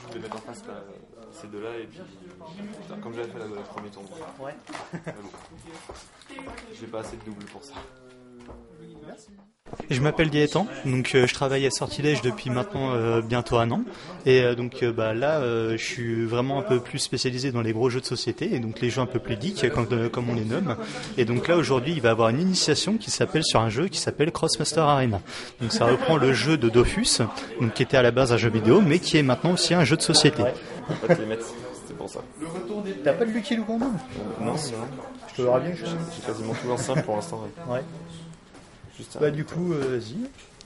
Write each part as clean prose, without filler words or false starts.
je vais mettre en face ces deux-là et puis comme j'avais fait le premier tour. Ouais. J'ai pas assez de double pour ça. Merci. Je m'appelle Gaëtan, donc je travaille à Sortilège depuis maintenant bientôt un an. Et là, je suis vraiment un peu plus spécialisé dans les gros jeux de société, et donc les jeux un peu plus ludiques, comme on les nomme. Et donc là, aujourd'hui, il va y avoir une initiation qui s'appelle sur un jeu qui s'appelle Crossmaster Arena. Donc ça reprend le jeu de Dofus, donc qui était à la base un jeu vidéo, mais qui est maintenant aussi un jeu de société. Pas de les mettre, c'est pour ça. T'as pas de Lucky Luke en main ? Non. Je te l'aurai bien. J'ai quasiment tout en simple pour l'instant. Ouais. Du coup, vas-y.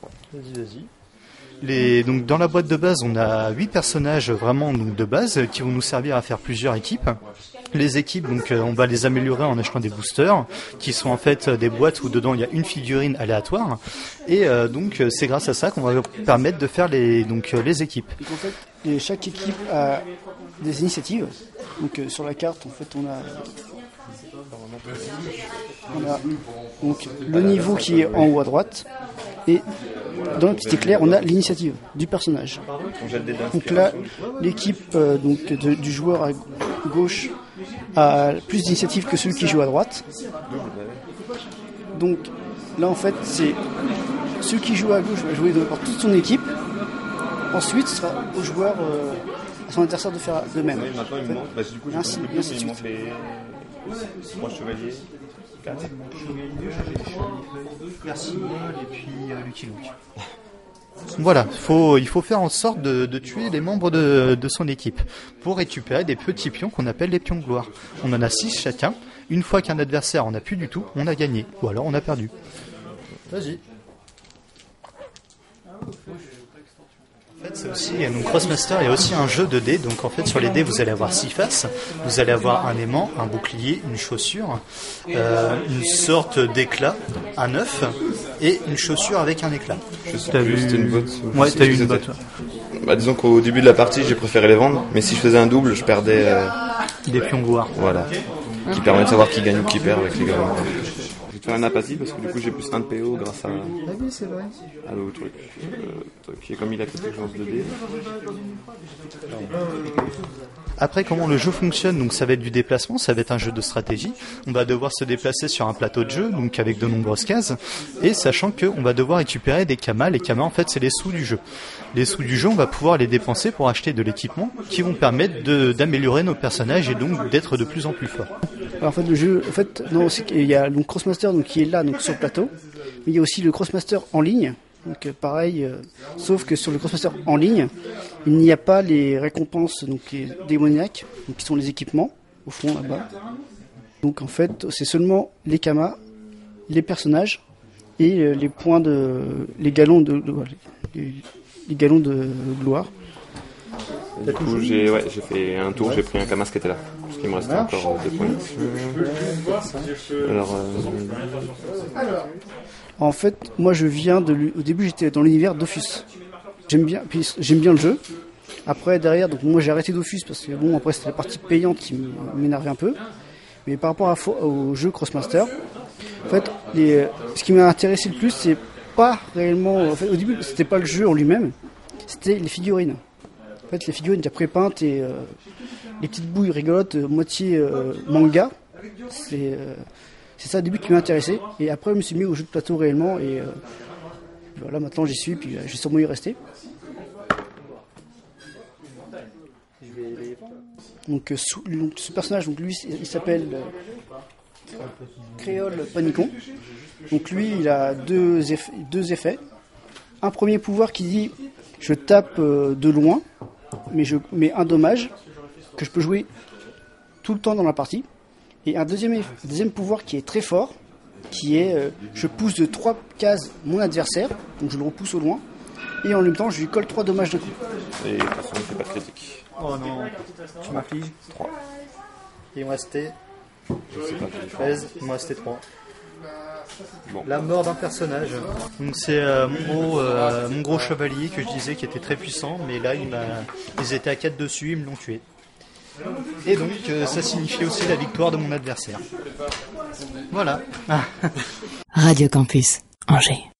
Donc dans la boîte de base, on a 8 personnages vraiment donc, de base qui vont nous servir à faire plusieurs équipes. Les équipes, donc on va les améliorer en achetant des boosters, qui sont en fait des boîtes où dedans il y a une figurine aléatoire. Et donc c'est grâce à ça qu'on va permettre de faire les équipes. Donc en fait, chaque équipe a des initiatives. Donc sur la carte, en fait, on a donc le niveau qui est en haut à droite, et dans le petit éclair on a l'initiative du personnage. Donc là l'équipe du joueur à gauche a plus d'initiative que celui qui joue à droite. Donc là en fait c'est celui qui joue à gauche va jouer par toute son équipe. Ensuite ce sera au joueur à son adversaire de faire de même. Oui, maintenant il me manque, du coup ainsi de suite. 3 chevaliers, 4. Merci, et puis Lucky Luke. Voilà, il faut faire en sorte de tuer les membres de son équipe pour récupérer des petits pions qu'on appelle les pions de gloire. On en a 6 chacun. Une fois qu'un adversaire en a plus du tout, on a gagné, ou alors on a perdu. Vas-y. En fait, c'est aussi, donc Crossmaster, il y a aussi un jeu de dés. Donc en fait, sur les dés, vous allez avoir 6 faces. Vous allez avoir un aimant, un bouclier, une chaussure, une sorte d'éclat, un œuf et une chaussure avec un éclat. T'as vu c'était une botte. Ouais, t'as eu une botte. Disons qu'au début de la partie, j'ai préféré les vendre, mais si je faisais un double, je perdais des pions gloire. Voilà, qui permet de savoir qui gagne ou qui perd avec les gars. Je vais te faire un apathie parce que du coup j'ai plus 1 de PO grâce à. Ah oui, c'est vrai. Au truc. Qui est comme il a quelque chose de dés. Après, comment le jeu fonctionne, donc ça va être du déplacement, ça va être un jeu de stratégie. On va devoir se déplacer sur un plateau de jeu, donc avec de nombreuses cases, et sachant qu'on va devoir récupérer des kamas. Les kamas, en fait, c'est les sous du jeu. Les sous du jeu, on va pouvoir les dépenser pour acheter de l'équipement qui vont permettre d'améliorer nos personnages et donc d'être de plus en plus forts. Alors en fait, le jeu, il y a donc Crossmaster donc, qui est là donc, sur le plateau, mais il y a aussi le Crossmaster en ligne. Donc pareil, sauf que sur le Crossmaster en ligne, il n'y a pas les récompenses donc les démoniaques, donc, qui sont les équipements au fond là-bas. Donc en fait, c'est seulement les kamas, les personnages et les points les galons de gloire. Du coup, j'ai fait un tour, j'ai pris un kamas qui était là, parce qu'il me restait encore 2 points. Alors. En fait, moi je viens au début j'étais dans l'univers Dofus. J'aime bien le jeu. Après derrière, donc moi j'ai arrêté Dofus parce que bon après c'était la partie payante qui m'énervait un peu. Mais par rapport au jeu Crossmaster, en fait, ce qui m'a intéressé le plus, c'est pas réellement. En fait, au début, c'était pas le jeu en lui-même, c'était les figurines. En fait, les figurines déjà pré-peintes et les petites bouilles rigolotes, moitié manga. C'est ça au début qui m'a intéressé, et après je me suis mis au jeu de plateau réellement, et voilà, maintenant j'y suis, puis je vais sûrement y rester. Donc ce personnage, donc lui il s'appelle Créole Panicon. Donc lui il a deux effets. Un premier pouvoir qui dit je tape de loin, mais je mets un dommage que je peux jouer tout le temps dans la partie. Et un deuxième pouvoir qui est très fort, qui est je pousse de 3 cases mon adversaire, donc je le repousse au loin, et en même temps je lui colle 3 dommages d'un coup. Et de toute façon il ne fait pas de critique. Oh non, tu m'affliges. 3. Et il me restait 13, il me restait 3. Bon. La mort d'un personnage. Donc c'est mon gros chevalier que je disais qui était très puissant, mais là ils étaient à 4 dessus, ils me l'ont tué. Et donc ça signifiait aussi la victoire de mon adversaire. Voilà. Radio Campus Angers.